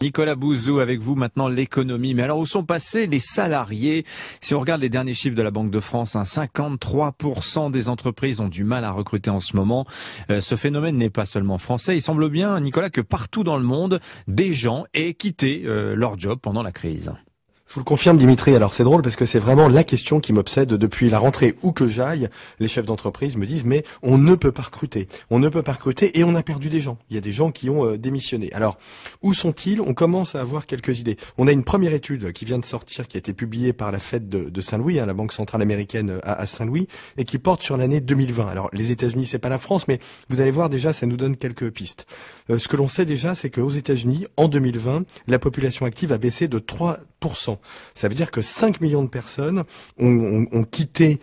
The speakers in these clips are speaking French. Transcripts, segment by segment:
Nicolas Bouzou avec vous maintenant l'économie. Mais alors où sont passés les salariés? Si on regarde les derniers chiffres de la Banque de France, 53% des entreprises ont du mal à recruter en ce moment. Ce phénomène n'est pas seulement français. Il semble bien, Nicolas, que partout dans le monde, des gens aient quitté leur job pendant la crise. Je vous le confirme, Dimitri. Alors c'est drôle parce que c'est vraiment la question qui m'obsède depuis la rentrée. Où que j'aille, les chefs d'entreprise me disent mais on ne peut pas recruter. On ne peut pas recruter et on a perdu des gens. Il y a des gens qui ont démissionné. Alors où sont-ils? On commence à avoir quelques idées. On a une première étude qui vient de sortir, qui a été publiée par la Fed de Saint-Louis, la Banque centrale américaine à Saint-Louis, et qui porte sur l'année 2020. Alors les États-Unis, c'est pas la France, mais vous allez voir déjà, ça nous donne quelques pistes. Ce que l'on sait déjà, c'est qu'aux États-Unis, en 2020, la population active a baissé de 3%. Ça veut dire que 5 millions de personnes ont quitté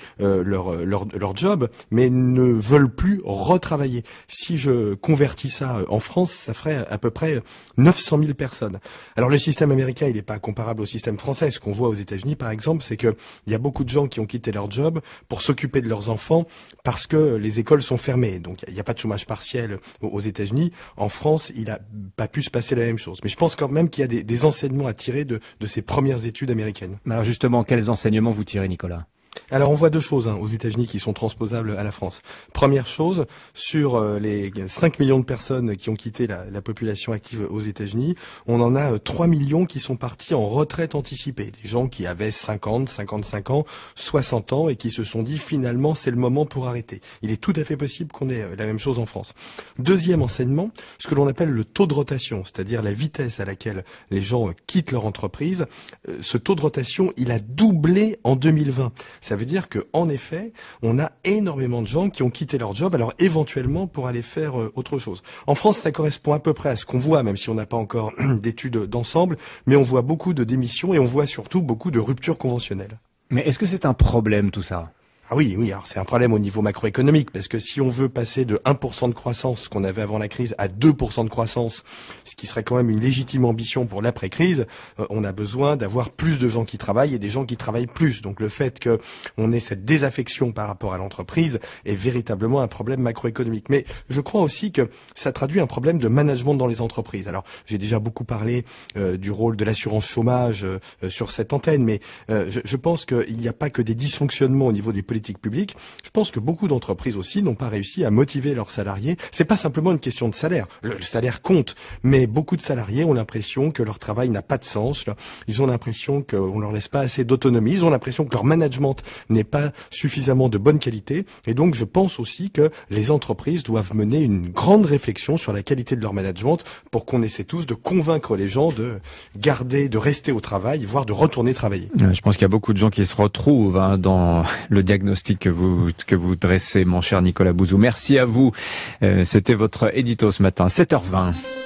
leur job, mais ne veulent plus retravailler. Si je convertis ça en France, ça ferait à peu près 900 000 personnes. Alors le système américain, il n'est pas comparable au système français. Ce qu'on voit aux États-Unis, par exemple, c'est que il y a beaucoup de gens qui ont quitté leur job pour s'occuper de leurs enfants parce que les écoles sont fermées. Donc il n'y a pas de chômage partiel aux États-Unis. En France, il n'a pas pu se passer la même chose. Mais je pense quand même qu'il y a des enseignements à tirer de ces premières études américaines. Alors justement, quels enseignements vous tirez, Nicolas? Alors on voit deux choses aux États-Unis qui sont transposables à la France. Première chose, sur les 5 millions de personnes qui ont quitté la population active aux États-Unis, on en a 3 millions qui sont partis en retraite anticipée. Des gens qui avaient 50, 55 ans, 60 ans et qui se sont dit finalement c'est le moment pour arrêter. Il est tout à fait possible qu'on ait la même chose en France. Deuxième enseignement, ce que l'on appelle le taux de rotation, c'est-à-dire la vitesse à laquelle les gens quittent leur entreprise. Ce taux de rotation, il a doublé en 2020. Ça veut dire que, en effet, on a énormément de gens qui ont quitté leur job, alors éventuellement pour aller faire autre chose. En France, ça correspond à peu près à ce qu'on voit, même si on n'a pas encore d'études d'ensemble, mais on voit beaucoup de démissions et on voit surtout beaucoup de ruptures conventionnelles. Mais est-ce que c'est un problème tout ça? Ah oui, alors c'est un problème au niveau macroéconomique, parce que si on veut passer de 1% de croissance qu'on avait avant la crise à 2% de croissance, ce qui serait quand même une légitime ambition pour l'après-crise, on a besoin d'avoir plus de gens qui travaillent et des gens qui travaillent plus. Donc le fait qu'on ait cette désaffection par rapport à l'entreprise est véritablement un problème macroéconomique. Mais je crois aussi que ça traduit un problème de management dans les entreprises. Alors j'ai déjà beaucoup parlé du rôle de l'assurance chômage sur cette antenne, mais je pense qu'il n'y a pas que des dysfonctionnements au niveau des politiques publique. Je pense que beaucoup d'entreprises aussi n'ont pas réussi à motiver leurs salariés. C'est pas simplement une question de salaire. Le salaire compte, mais beaucoup de salariés ont l'impression que leur travail n'a pas de sens. Ils ont l'impression qu'on leur laisse pas assez d'autonomie. Ils ont l'impression que leur management n'est pas suffisamment de bonne qualité. Et donc, je pense aussi que les entreprises doivent mener une grande réflexion sur la qualité de leur management pour qu'on essaie tous de convaincre les gens de garder, de rester au travail, voire de retourner travailler. Je pense qu'il y a beaucoup de gens qui se retrouvent dans le diagnostic que vous dressez, mon cher Nicolas Bouzou. Merci à vous. C'était votre édito ce matin, 7h20.